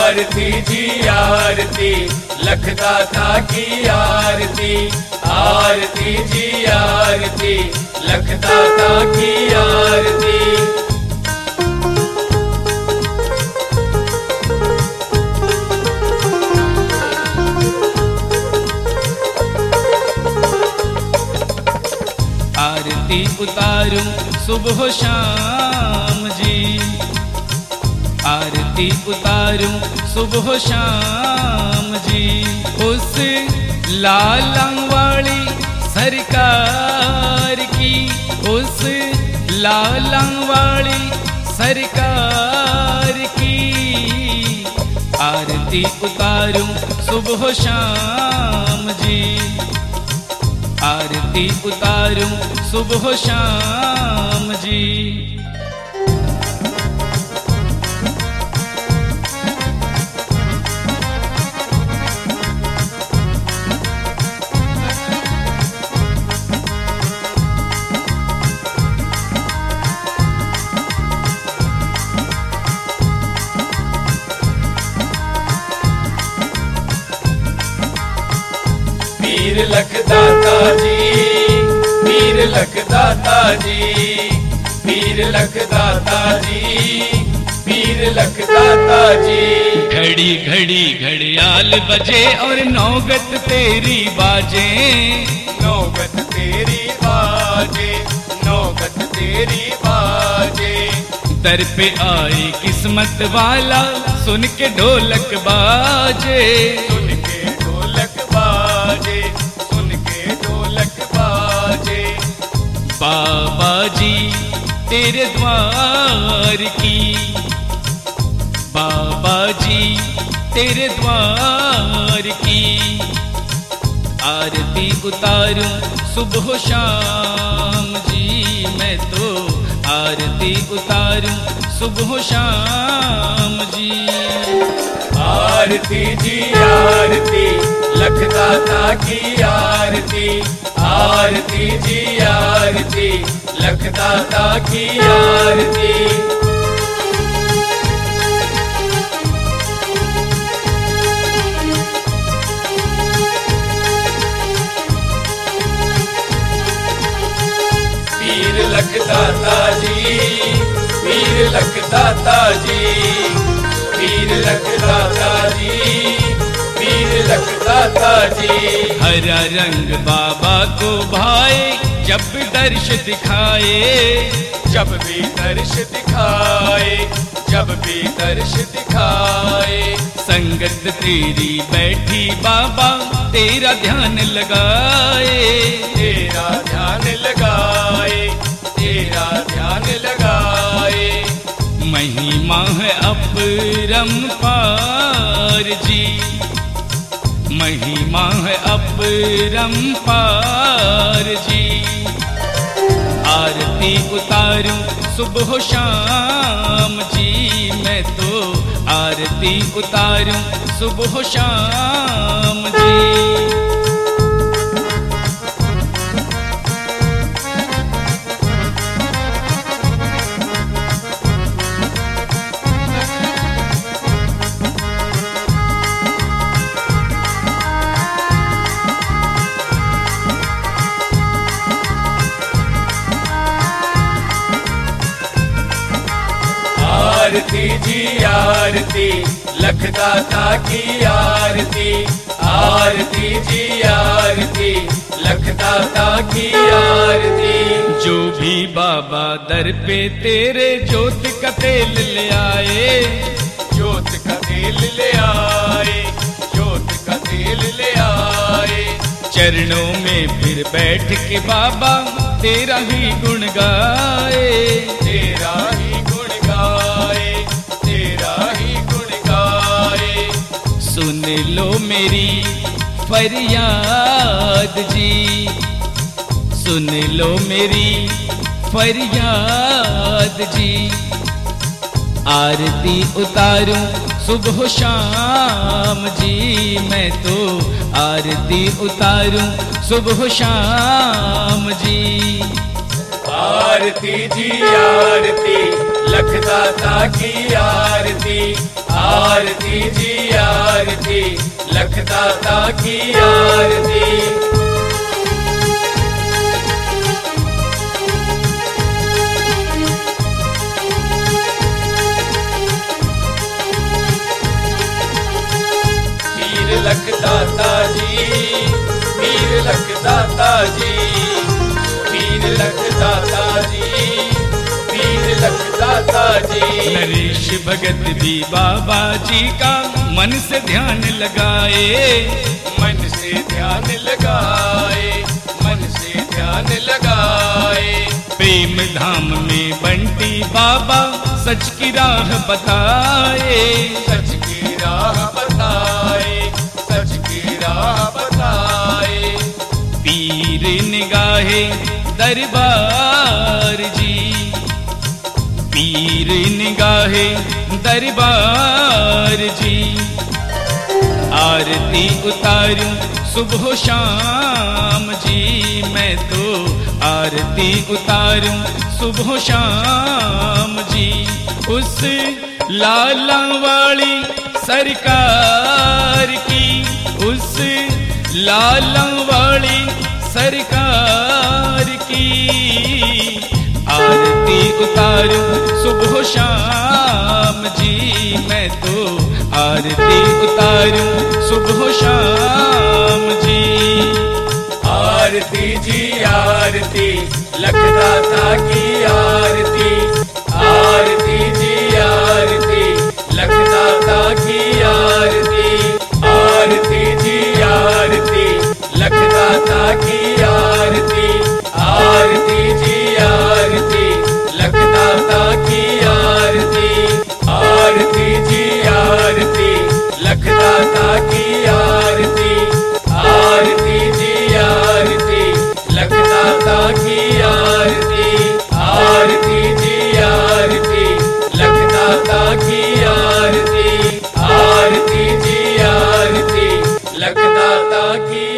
आरती जी आरती, लखदाता की आरती। आरती जी आरती, लखदाता की आरती। आरती उतारूं सुबह शाम जी, आरती उतारूं सुबह शाम जी। उस लालंग वाली सरकार की, उस लालंग वाली सरकार की। आरती उतारूं सुबह शाम जी, आरती उतारूं सुबह शाम जी। वीर लखदाता जी, वीर लखदाता जी, वीर लखदाता जी, वीर लखदाता जी। घड़ी घड़ी घड़ियाल बजे और नौगत तेरी बाजे, नौगत तेरी बाजे, नौगत तेरी बाजे। दर पे आए किस्मत वाला सुन के ढोलक बाजे, सुन के ढोलक बाजे, सुन के ढोलक बाजे। बाबा जी तेरे द्वार की, बाबा जी तेरे द्वार की। आरती उतारूं सुबह शाम जी, मैं तो आरती उतारूं सुबह शाम जी। आरती जी आरती, लखदाता की आरती। आरती जी आरती, लखदाता की आरती। वीर लखदाता जी, वीर लखदाता जी, वीर लखदाता जी, वीर लखदाता जी। हरा रंग बाबा को भाए जब दर्श दिखाए, जब भी दर्श दिखाए, जब भी दर्श दिखाए। संगत तेरी बैठी बाबा तेरा ध्यान लगाए, तेरा ध्यान लगाए, तेरा ध्यान लगाए। महिमा है अपरंपार जी, महिमा है अपरंपार जी। आरती उतारूं सुबह शाम जी, मैं तो आरती उतारूं सुबह शाम जी। आरती जी आरती, लखदाता की आरती। आरती जी आरती, लखदाता की आरती। जो भी बाबा दर पे तेरे ज्योत का तेल ले आए, ज्योत का तेल ले आए, ज्योत का तेल ले आए। चरणों में फिर बैठ के बाबा तेरा ही गुण गाए, तेरा ही गुण गाए, तेरा ही गुण गाए। सुन लो मेरी फरियाद जी, सुन लो मेरी फरियाद जी। आरती उतारूं सुबह शाम जी, मैं तो आरती उतारूं सुबह शाम जी। आरती जी आरती, लखदाता की आरती। आरती जी आरती, लख दाता की आरती। पीर लख दाता जी, पीर लख दाता जी, पीर लख दाता जी, पीर लख दाता जी। नरेश भगत भी बाबा जी का मन से ध्यान लगाए, मन से ध्यान लगाए, मन से ध्यान लगाए। प्रेम धाम में बंटी बाबा सच की राह बताए, सच की राह बताए, सच की राह बताए। पीर निगाहे दरबार जी, पीर निगाहे दरबार जी। आरती उतारूं सुबह शाम जी, मैं तो आरती उतारूं सुबह शाम जी। उस लाला वाली सरकार की, उस लाला वाली सरकार की आरती उतारूं सुबह शाम जी, मैं तो आरती उतारूं सुबह शाम जी। आरती जी आरती, लख दाता की आरती। आरती जी आरती, लख दाता की आरती। आरती जी आरती, लख दाता की आरती। आरती जी आरती, लख दाता की आरती। आरती जी आरती, लख दाता की आरती। आरती जी आरती, लख दाता की आरती। आरती जी आरती, लख दाता की आरती। आरती जी आरती, लख दाता की